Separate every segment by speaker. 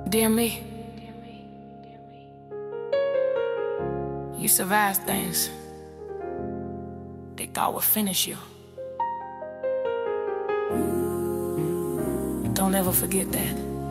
Speaker 1: Dear me, you survived things they thought would finish you. Don't ever forget that.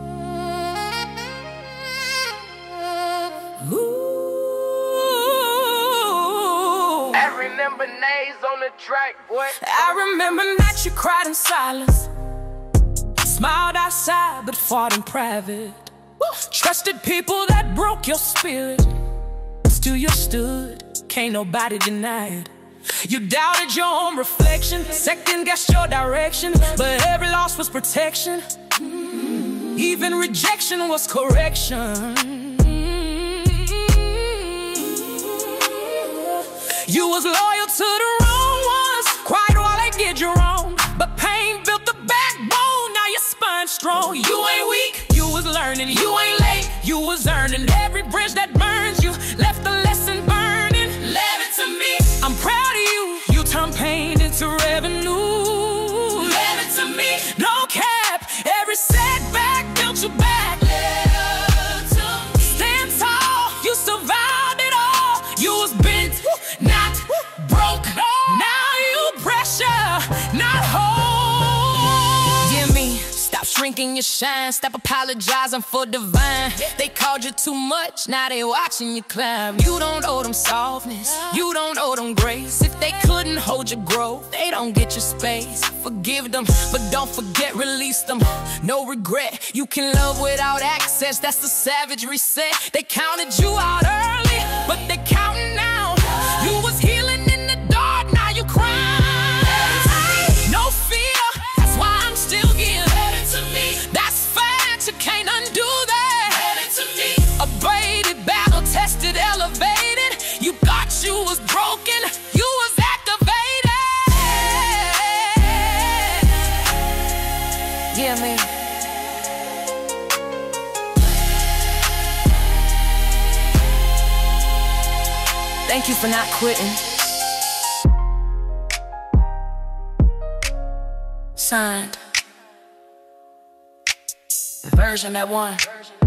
Speaker 1: Ooh.
Speaker 2: I remember nays on the track, boy.
Speaker 1: I remember nights you cried in silence, smiled outside but fought in private. Trusted people that broke your spirit. Still you stood, can't nobody deny it. You doubted your own reflection, second-guessed your direction, but every loss was protection. Even rejection was correction. You was loyal to the wrong ones, quiet while they did you wrong. But pain built the backbone, now your spine's strong. You ain't weak, you was learning. You ain't late, you was earning. Every bridge that burns you left a lesson burning. Leave it to me, I'm proud of you. You turned pain into revenue. Leave it to me, no cap. Every setback built you back. Stand tall, you survived it all. You was bent, not broke. Now you pressure, not whole. Dear me, stop shrinking your shine. Stop apologizing for divine. They called you too much, now they watching you climb. You don't owe them softness, you don't owe them grace. If they couldn't hold your growth, they don't get your space. Forgive them, but don't forget, release them. No regret, you can love without access. That's the savage reset. They counted you out early, but they counting now. You was healing in the dark, now you crying. No fear, that's why I'm still here. That's fact, you can't undo that. Abated, battle tested, elevated. You thought you was broken, you was activated. Yeah, man. Thank you for not quitting. Signed, the version that won.